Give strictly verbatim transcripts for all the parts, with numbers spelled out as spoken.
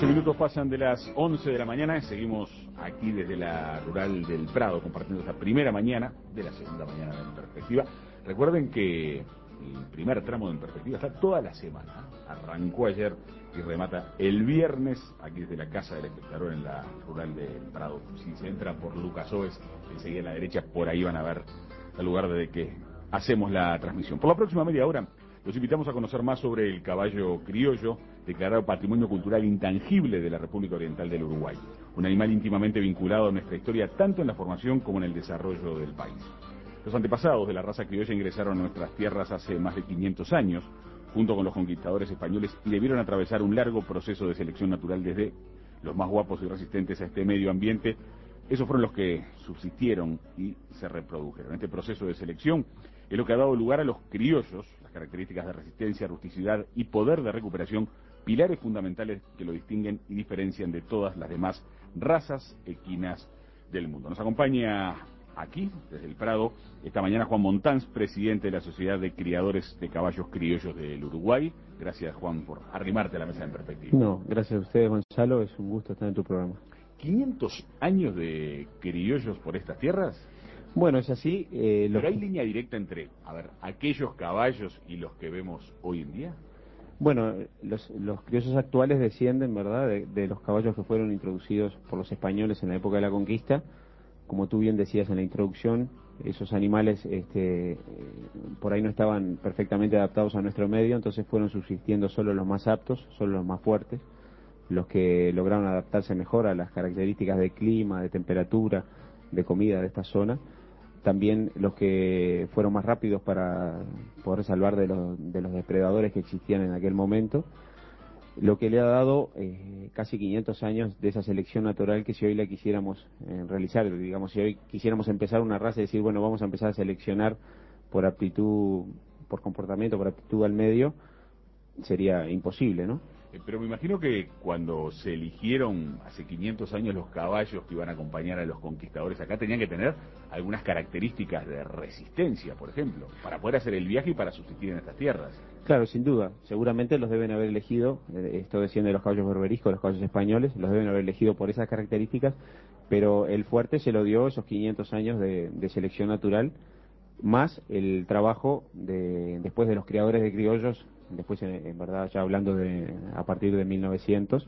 doce minutos pasan de las once de la mañana. Seguimos aquí desde la Rural del Prado compartiendo esta primera mañana de la segunda mañana de En Perspectiva. Recuerden que el primer tramo de En Perspectiva está toda la semana. Arrancó ayer y remata el viernes aquí desde la Casa del Espectador en la Rural del Prado. Si se entra por Lucas Oves, enseguida a la derecha, por ahí van a ver el lugar desde que hacemos la transmisión. Por la próxima media hora los invitamos a conocer más sobre el caballo criollo, declarado Patrimonio Cultural Intangible de la República Oriental del Uruguay. Un animal íntimamente vinculado a nuestra historia, tanto en la formación como en el desarrollo del país. Los antepasados de la raza criolla ingresaron a nuestras tierras hace más de quinientos años, junto con los conquistadores españoles, y debieron atravesar un largo proceso de selección natural desde los más guapos y resistentes a este medio ambiente. Esos fueron los que subsistieron y se reprodujeron. Este proceso de selección es lo que ha dado lugar a los criollos, las características de resistencia, rusticidad y poder de recuperación, pilares fundamentales que lo distinguen y diferencian de todas las demás razas equinas del mundo. Nos acompaña aquí, desde el Prado, esta mañana Juan Montanz, presidente de la Sociedad de Criadores de Caballos Criollos del Uruguay. Gracias, Juan, por arrimarte a la mesa En Perspectiva. No, gracias a ustedes, Gonzalo, es un gusto estar en tu programa. ¿quinientos años de criollos por estas tierras? Bueno, es así. Eh, ¿Pero los... hay línea directa entre, a ver, aquellos caballos y los que vemos hoy en día? Bueno, los, los criollos actuales descienden, ¿verdad?, de, de los caballos que fueron introducidos por los españoles en la época de la conquista. Como tú bien decías en la introducción, esos animales este, eh, por ahí no estaban perfectamente adaptados a nuestro medio, entonces fueron subsistiendo solo los más aptos, solo los más fuertes, los que lograron adaptarse mejor a las características de clima, de temperatura, de comida de esta zona. También los que fueron más rápidos para poder salvar de los, de los depredadores que existían en aquel momento, lo que le ha dado eh, casi quinientos años de esa selección natural que si hoy la quisiéramos eh, realizar, digamos, si hoy quisiéramos empezar una raza y decir, bueno, vamos a empezar a seleccionar por aptitud, por comportamiento, por aptitud al medio, sería imposible, ¿no? Pero me imagino que cuando se eligieron hace quinientos años los caballos que iban a acompañar a los conquistadores acá, tenían que tener algunas características de resistencia, por ejemplo, para poder hacer el viaje y para subsistir en estas tierras. Claro, sin duda. Seguramente los deben haber elegido, eh, esto desciende de los caballos berberiscos, los caballos españoles, los deben haber elegido por esas características, pero el fuerte se lo dio esos quinientos años de, de selección natural, más el trabajo de después de los criadores de criollos, después en, en verdad ya hablando de a partir de mil novecientos,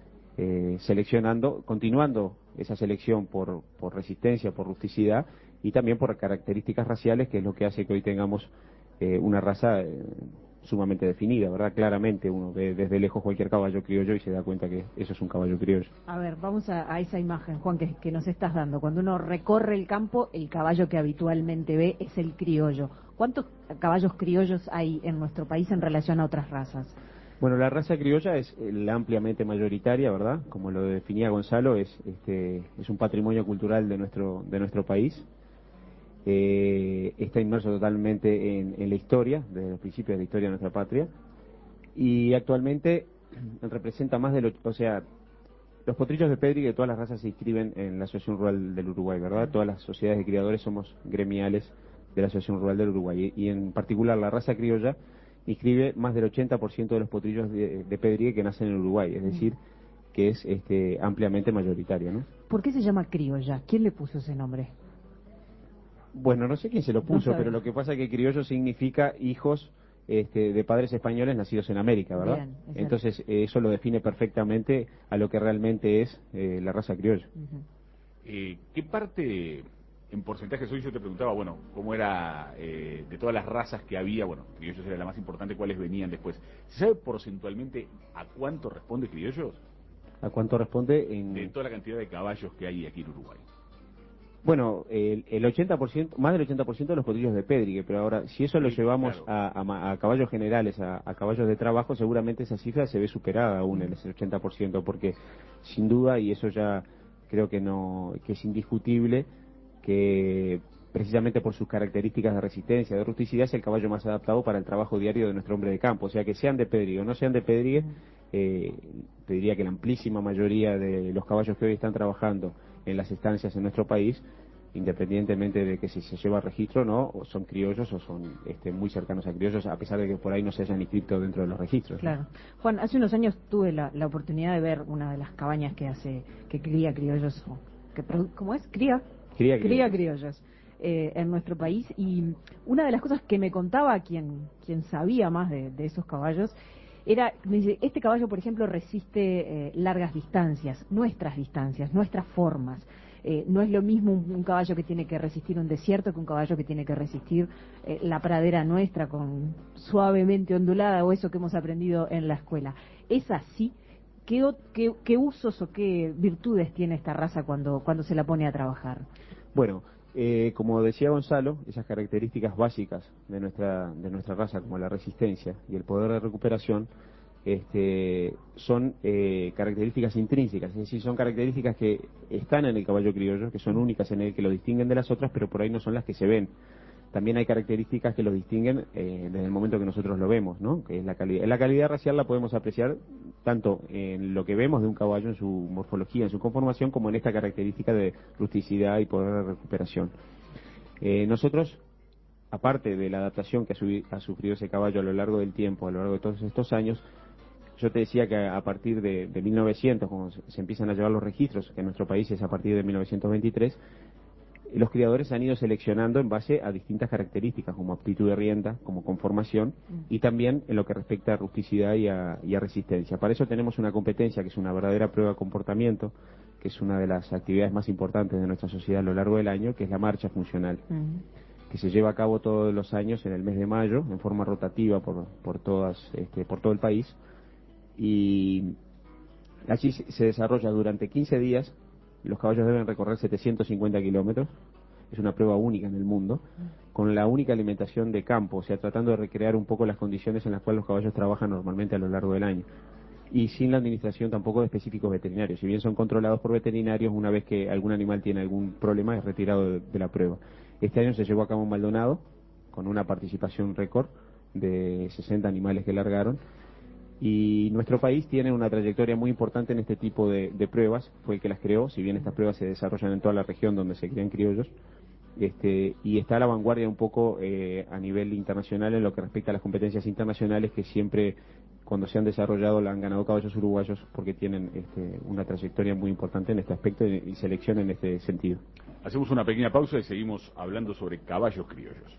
eh, seleccionando, continuando esa selección por, por resistencia, por rusticidad y también por características raciales, que es lo que hace que hoy tengamos eh, una raza eh, sumamente definida, ¿verdad? Claramente uno ve desde lejos cualquier caballo criollo y se da cuenta que eso es un caballo criollo. A ver, vamos a, a esa imagen, Juan, que, que nos estás dando. Cuando uno recorre el campo, el caballo que habitualmente ve es el criollo. ¿Cuántos caballos criollos hay en nuestro país en relación a otras razas? Bueno, la raza criolla es la ampliamente mayoritaria, ¿verdad? Como lo definía Gonzalo, es este es un patrimonio cultural de nuestro de nuestro país. Eh, está inmerso totalmente en, en la historia, desde los principios de la historia de nuestra patria, y actualmente representa más de lo, o sea, los potrillos de Pedri de todas las razas se inscriben en la Asociación Rural del Uruguay, ¿verdad? Todas las sociedades de criadores somos gremiales de la Asociación Rural del Uruguay, y, y en particular la raza criolla inscribe más del ochenta por ciento de los potrillos de, de Pedrigue que nacen en Uruguay, es decir, que es este, ampliamente mayoritaria, ¿no? ¿Por qué se llama criolla? ¿Quién le puso ese nombre? Bueno, no sé quién se lo puso, No pero lo que pasa es que criollo significa hijos este, de padres españoles nacidos en América, ¿verdad? Bien, Entonces eh, eso lo define perfectamente a lo que realmente es eh, la raza criolla. Uh-huh. Eh, ¿Qué parte, en porcentajes, hoy yo te preguntaba, bueno, cómo era eh, de todas las razas que había, bueno, criollos era la más importante, cuáles venían después? ¿Se sabe porcentualmente a cuánto responde criollos? ¿A cuánto responde? En... De toda la cantidad de caballos que hay aquí en Uruguay. Bueno, el, el ochenta por ciento, más del ochenta por ciento de los potrillos de Pedrigue, pero ahora, si eso lo Sí, llevamos claro. a, a, a caballos generales, a, a caballos de trabajo, seguramente esa cifra se ve superada aún en ese ochenta por ciento, porque sin duda, y eso ya creo que no que es indiscutible, que precisamente por sus características de resistencia, de rusticidad, es el caballo más adaptado para el trabajo diario de nuestro hombre de campo. O sea, que sean de Pedrigue o no sean de Pedrigue, eh, te diría que la amplísima mayoría de los caballos que hoy están trabajando en las estancias en nuestro país independientemente de que si se lleva registro o no, o son criollos o son este, muy cercanos a criollos, a pesar de que por ahí no se hayan inscrito dentro de los registros. Claro. Juan, hace unos años tuve la, la oportunidad de ver una de las cabañas que hace, que cría criollos, o que produ- ¿cómo es? Cría. Cría criollos. Cría criollos. Eh, en nuestro país, y una de las cosas que me contaba quien, quien sabía más de, de esos caballos era, me dice, este caballo por ejemplo resiste eh, largas distancias, nuestras distancias, nuestras formas. Eh, no es lo mismo un, un caballo que tiene que resistir un desierto que un caballo que tiene que resistir eh, la pradera nuestra con suavemente ondulada, o eso que hemos aprendido en la escuela. ¿Es así? ¿Qué, o- qué, qué usos o qué virtudes tiene esta raza cuando, cuando se la pone a trabajar? Bueno, eh, como decía Gonzalo, esas características básicas de nuestra, de nuestra raza, como la resistencia y el poder de recuperación, este, son eh, características intrínsecas, es decir, son características que están en el caballo criollo, que son únicas en él, que lo distinguen de las otras, pero por ahí no son las que se ven. También hay características que lo distinguen eh, desde el momento que nosotros lo vemos, ¿no? Que es la calidad. La calidad racial la podemos apreciar tanto en lo que vemos de un caballo, en su morfología, en su conformación, como en esta característica de rusticidad y poder de recuperación. Eh, nosotros, aparte de la adaptación que ha, subi- ha sufrido ese caballo a lo largo del tiempo, a lo largo de todos estos años, yo te decía que a partir de, de mil novecientos, cuando se, se empiezan a llevar los registros, que en nuestro país es a partir de mil novecientos veintitrés, los criadores han ido seleccionando en base a distintas características, como aptitud de rienda, como conformación, y también en lo que respecta a rusticidad y a, y a resistencia. Para eso tenemos una competencia que es una verdadera prueba de comportamiento, que es una de las actividades más importantes de nuestra sociedad a lo largo del año, que es la marcha funcional, uh-huh. que se lleva a cabo todos los años en el mes de mayo, en forma rotativa por, por, todas, este, por todo el país, y allí se desarrolla durante quince días. Los caballos deben recorrer setecientos cincuenta kilómetros, es una prueba única en el mundo, con la única alimentación de campo, o sea, tratando de recrear un poco las condiciones en las cuales los caballos trabajan normalmente a lo largo del año. Y sin la administración tampoco de específicos veterinarios. Si bien son controlados por veterinarios, una vez que algún animal tiene algún problema es retirado de, de la prueba. Este año se llevó a cabo en Maldonado, con una participación récord de sesenta animales que largaron. Y nuestro país tiene una trayectoria muy importante en este tipo de, de pruebas, fue el que las creó, si bien estas pruebas se desarrollan en toda la región donde se crían criollos, este, y está a la vanguardia un poco eh, a nivel internacional en lo que respecta a las competencias internacionales, que siempre cuando se han desarrollado la han ganado caballos uruguayos, porque tienen este, una trayectoria muy importante en este aspecto y, y selección en este sentido. Hacemos una pequeña pausa y seguimos hablando sobre caballos criollos.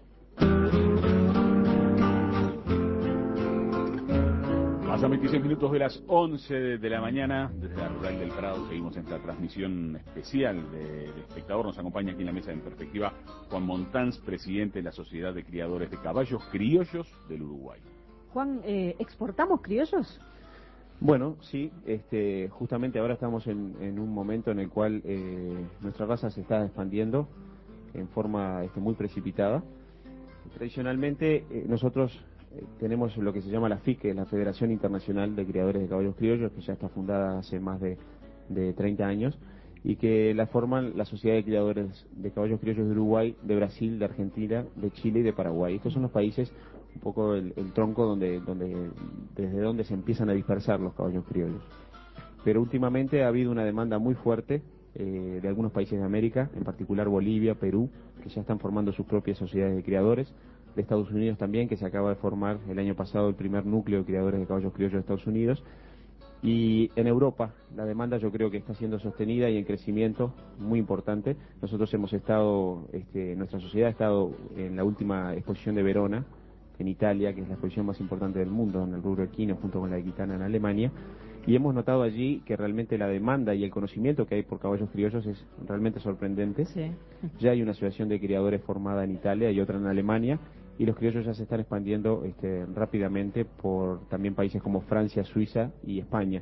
Pasan veintiséis minutos de las once de la mañana, desde la Rural del Prado seguimos en esta transmisión especial del espectador. Nos acompaña aquí en la mesa En Perspectiva Juan Montanz, presidente de la Sociedad de Criadores de Caballos Criollos del Uruguay. Juan, eh, ¿exportamos criollos? Bueno, sí, este, justamente ahora estamos en, en un momento en el cual eh, nuestra raza se está expandiendo en forma este, muy precipitada. Tradicionalmente eh, nosotros eh, tenemos lo que se llama la F I C, que es la Federación Internacional de Criadores de Caballos Criollos, que ya está fundada hace más de, de treinta años, y que la forman la Sociedad de Criadores de Caballos Criollos de Uruguay, de Brasil, de Argentina, de Chile y de Paraguay. Estos son los países, un poco el, el tronco donde, donde, desde donde se empiezan a dispersar los caballos criollos. Pero últimamente ha habido una demanda muy fuerte eh, de algunos países de América, en particular Bolivia, Perú, que ya están formando sus propias sociedades de criadores, de Estados Unidos también, que se acaba de formar el año pasado el primer núcleo de criadores de caballos criollos de Estados Unidos, y en Europa la demanda yo creo que está siendo sostenida y en crecimiento muy importante. Nosotros hemos estado, este, nuestra sociedad ha estado en la última exposición de Verona, en Italia, que es la exposición más importante del mundo en el rubro equino, junto con la equitana en Alemania, y hemos notado allí que realmente la demanda y el conocimiento que hay por caballos criollos es realmente sorprendente. Sí. Ya hay una asociación de criadores formada en Italia y otra en Alemania, y los criollos ya se están expandiendo este, rápidamente por también países como Francia, Suiza y España.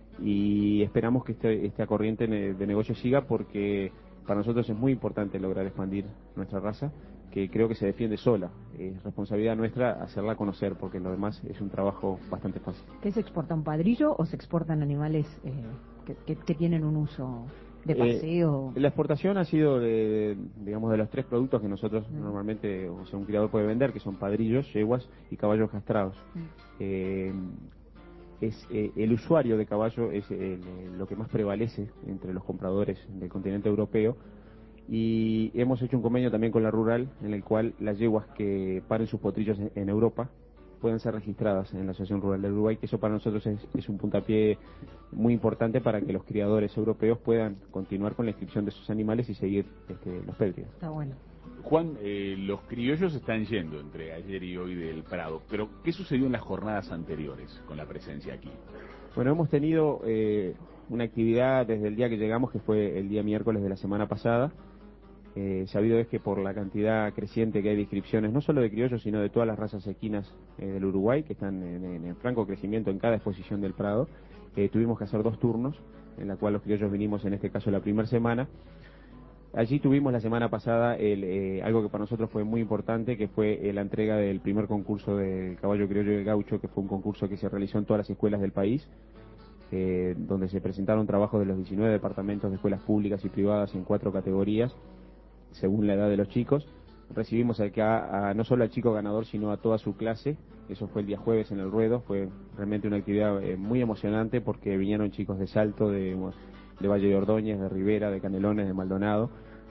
Y esperamos que este, esta corriente de negocio siga, porque para nosotros es muy importante lograr expandir nuestra raza, que creo que se defiende sola. Es responsabilidad nuestra hacerla conocer, porque lo demás es un trabajo bastante fácil. ¿Qué se exporta, un padrillo o se exportan animales eh, que, que, que tienen un uso de paseo? Eh, la exportación ha sido, de, digamos, de los tres productos que nosotros mm. normalmente, o sea, un criador puede vender, que son padrillos, yeguas y caballos castrados. Mm. Eh, es eh, el usuario de caballo es eh, lo que más prevalece entre los compradores del continente europeo, Y hemos hecho un convenio también con la Rural, en el cual las yeguas que paren sus potrillos en, en Europa pueden ser registradas en la Asociación Rural del Uruguay, que eso para nosotros es, es un puntapié muy importante para que los criadores europeos puedan continuar con la inscripción de sus animales y seguir este, los pérdicos. Está bueno. Juan, eh, los criollos están yendo entre ayer y hoy del Prado, pero ¿qué sucedió en las jornadas anteriores con la presencia aquí? Bueno, hemos tenido eh, una actividad desde el día que llegamos, que fue el día miércoles de la semana pasada. Eh, sabido es que por la cantidad creciente que hay de inscripciones, no solo de criollos, sino de todas las razas equinas eh, del Uruguay, que están en, en, en franco crecimiento en cada exposición del Prado, eh, tuvimos que hacer dos turnos, en la cual los criollos vinimos en este caso la primera semana. Allí tuvimos la semana pasada el, eh, algo que para nosotros fue muy importante, que fue eh, la entrega del primer concurso del caballo criollo y el gaucho, que fue un concurso que se realizó en todas las escuelas del país, eh, donde se presentaron trabajos de los diecinueve departamentos de escuelas públicas y privadas en cuatro categorías, según la edad de los chicos. Recibimos acá a, no solo al chico ganador, sino a toda su clase. Eso fue el día jueves en el ruedo. Fue realmente una actividad eh, muy emocionante, porque vinieron chicos de Salto, de, de Valle de Ordóñez, de Rivera, de Canelones, de Maldonado.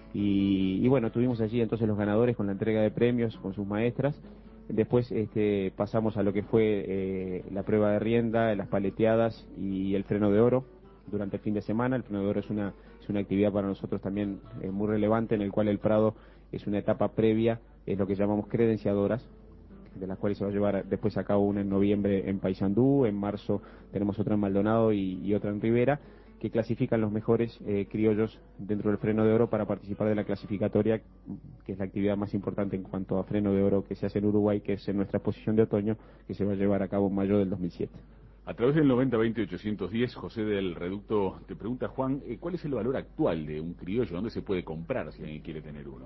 Y, y bueno, tuvimos allí entonces los ganadores con la entrega de premios, con sus maestras. Después este, pasamos a lo que fue eh, la prueba de rienda, las paleteadas y el freno de oro durante el fin de semana. El freno de oro es una, es una actividad para nosotros también eh, muy relevante, en el cual el Prado es una etapa previa, es lo que llamamos credenciadoras, de las cuales se va a llevar después a cabo una en noviembre en Paysandú, en marzo tenemos otra en Maldonado y, y otra en Rivera, que clasifican los mejores eh, criollos dentro del freno de oro para participar de la clasificatoria, que es la actividad más importante en cuanto a freno de oro que se hace en Uruguay, que es en nuestra exposición de otoño, que se va a llevar a cabo en mayo del dos mil siete. A través del noventa veinte ochocientos diez, José del Reducto te pregunta, Juan, eh, ¿cuál es el valor actual de un criollo? ¿Dónde se puede comprar si alguien quiere tener uno?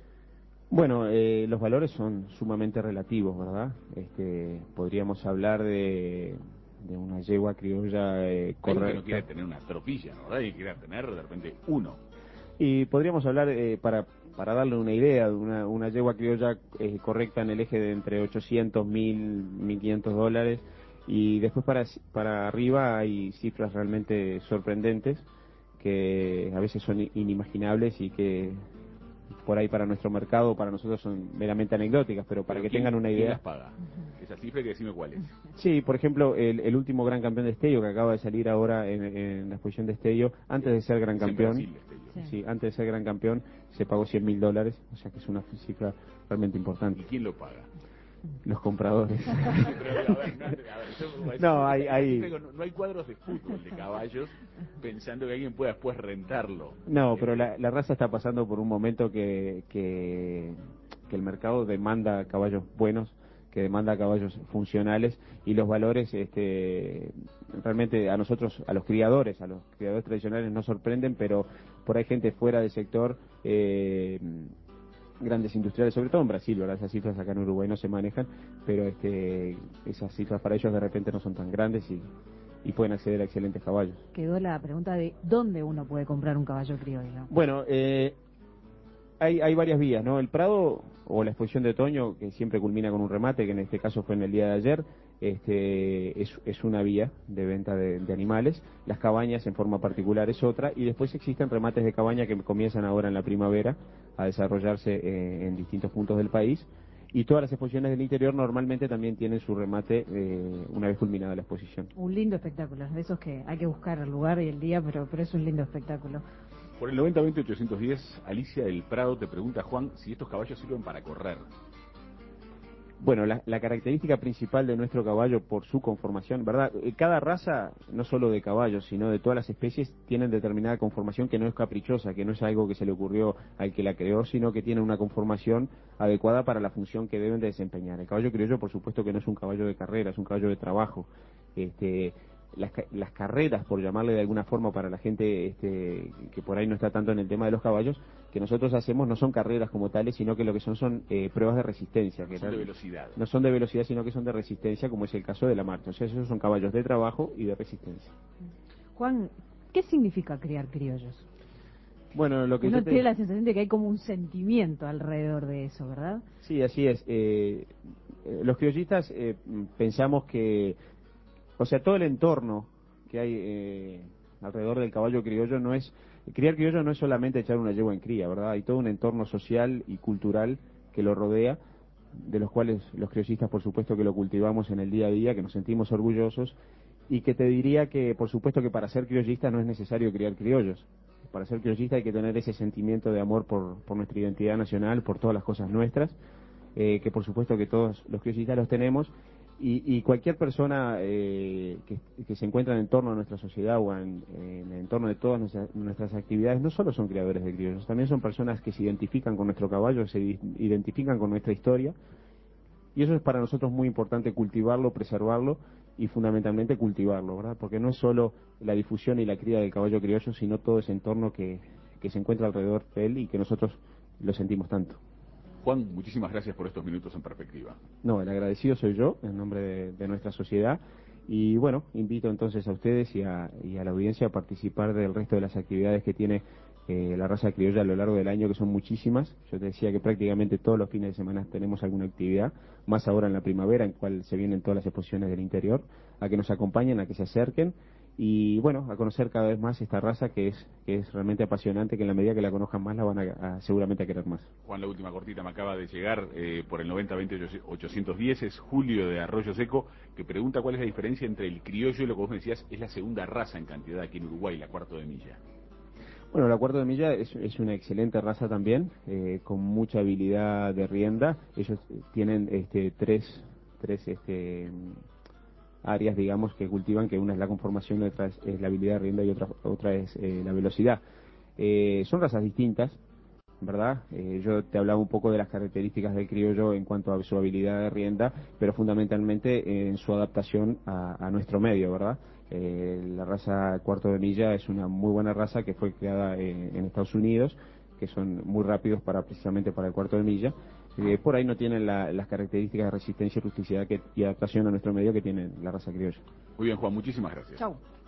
Bueno, eh, los valores son sumamente relativos, ¿verdad? Este, podríamos hablar de, de una yegua criolla eh, correcta. Hay que no quiere tener una tropilla, ¿no? Hay que quiere tener de repente uno. Y podríamos hablar, eh, para para darle una idea, de una, una yegua criolla eh, correcta en el eje de entre ochocientos, mil, mil quinientos dólares. Y después para, para arriba hay cifras realmente sorprendentes, que a veces son inimaginables y que por ahí para nuestro mercado, para nosotros son meramente anecdóticas, pero para ¿Pero que quién, tengan una ¿quién idea. las paga? Esa cifra hay que decirme cuál es. Sí, por ejemplo, el, el último gran campeón de Estello, que acaba de salir ahora en, en la exposición de Estello, antes de ser gran Es en campeón, Brasil, Estello. sí, antes de ser gran campeón, se pagó cien mil dólares, o sea que es una cifra realmente importante. ¿Y quién lo paga? Los compradores. Pero, a ver, no, a ver, yo- No, hay, hay... No, no hay cuadros de fútbol de caballos pensando que alguien pueda después rentarlo. No, pero la, la raza está pasando por un momento que, que, que el mercado demanda caballos buenos, que demanda caballos funcionales, y los valores este, realmente a nosotros, a los criadores, a los criadores tradicionales nos sorprenden, pero por ahí gente fuera del sector, eh, grandes industriales, sobre todo en Brasil, ¿verdad? Esas cifras acá en Uruguay no se manejan, pero este, esas cifras para ellos de repente no son tan grandes y, y pueden acceder a excelentes caballos. Quedó la pregunta de dónde uno puede comprar un caballo criollo. Bueno, eh, hay, hay varias vías, ¿no? El Prado, o la exposición de otoño, que siempre culmina con un remate, que en este caso fue en el día de ayer, este, es, es una vía de venta de, de animales. Las cabañas en forma particular es otra, y después existen remates de cabaña que comienzan ahora en la primavera a desarrollarse eh, en distintos puntos del país, y todas las exposiciones del interior normalmente también tienen su remate eh, una vez culminada la exposición. Un lindo espectáculo, de esos que hay que buscar el lugar y el día, pero, pero es un lindo espectáculo. Por el noventa veinte ochocientos diez, Alicia del Prado te pregunta, Juan, si estos caballos sirven para correr. Bueno, la, la característica principal de nuestro caballo por su conformación, ¿verdad? Cada raza, no solo de caballos, sino de todas las especies, tienen determinada conformación que no es caprichosa, que no es algo que se le ocurrió al que la creó, sino que tiene una conformación adecuada para la función que deben de desempeñar. El caballo criollo, por supuesto que no es un caballo de carrera, es un caballo de trabajo. Este, las, las carreras, por llamarle de alguna forma para la gente este, que por ahí no está tanto en el tema de los caballos, que nosotros hacemos no son carreras como tales, sino que lo que son son eh, pruebas de resistencia. Que no son de velocidad. No son de velocidad, sino que son de resistencia, como es el caso de la marcha. O sea, esos son caballos de trabajo y de resistencia. Juan, ¿qué significa criar criollos? Bueno, lo que uno yo te... tiene la sensación de que hay como un sentimiento alrededor de eso, ¿verdad? Sí, así es. Eh, los criollistas eh, pensamos que, o sea, todo el entorno que hay eh, alrededor del caballo criollo no es criar criollo no es solamente echar una yegua en cría, ¿verdad? Hay todo un entorno social y cultural que lo rodea, de los cuales los criollistas, por supuesto, que lo cultivamos en el día a día, que nos sentimos orgullosos, y que te diría que, por supuesto, que para ser criollista no es necesario criar criollos. Para ser criollista hay que tener ese sentimiento de amor por, por nuestra identidad nacional, por todas las cosas nuestras, eh, que por supuesto que todos los criollistas los tenemos, y, y cualquier persona eh, que, que se encuentra en el entorno de nuestra sociedad o en, en el entorno de todas nuestras, nuestras actividades, no solo son criadores de criollos, también son personas que se identifican con nuestro caballo, se identifican con nuestra historia, y eso es para nosotros muy importante, cultivarlo, preservarlo y fundamentalmente cultivarlo, ¿verdad? Porque no es solo la difusión y la cría del caballo criollo, sino todo ese entorno que, que se encuentra alrededor de él y que nosotros lo sentimos tanto. Juan, muchísimas gracias por estos minutos en perspectiva. No, el agradecido soy yo, en nombre de, de nuestra sociedad. Y bueno, invito entonces a ustedes y a, y a la audiencia a participar del resto de las actividades que tiene eh, la raza criolla a lo largo del año, que son muchísimas. Yo te decía que prácticamente todos los fines de semana tenemos alguna actividad, más ahora en la primavera, en cual se vienen todas las exposiciones del interior, a que nos acompañen, a que se acerquen y bueno, a conocer cada vez más esta raza que es que es realmente apasionante, que en la medida que la conozcan más la van a, a seguramente a querer más. Juan, la última cortita me acaba de llegar eh, por el noventa veinte ochocientos diez, es Julio de Arroyo Seco, que pregunta cuál es la diferencia entre el criollo y lo que vos me decías es la segunda raza en cantidad aquí en Uruguay, la cuarto de milla. Bueno, la cuarto de milla es, es una excelente raza también, eh, con mucha habilidad de rienda. Ellos tienen este, tres, tres este, áreas, digamos, que cultivan, que una es la conformación, otra es, es la habilidad de rienda y otra, otra es eh, la velocidad. Eh, son razas distintas, ¿verdad? Eh, yo te hablaba un poco de las características del criollo en cuanto a su habilidad de rienda, pero fundamentalmente en su adaptación a, a nuestro medio, ¿verdad? Eh, la raza cuarto de milla es una muy buena raza que fue creada en, en Estados Unidos, que son muy rápidos para precisamente para el cuarto de milla. Eh, por ahí no tienen la, las características de resistencia y rusticidad que, y adaptación a nuestro medio que tienen la raza criolla. Muy bien, Juan, muchísimas gracias. Chau.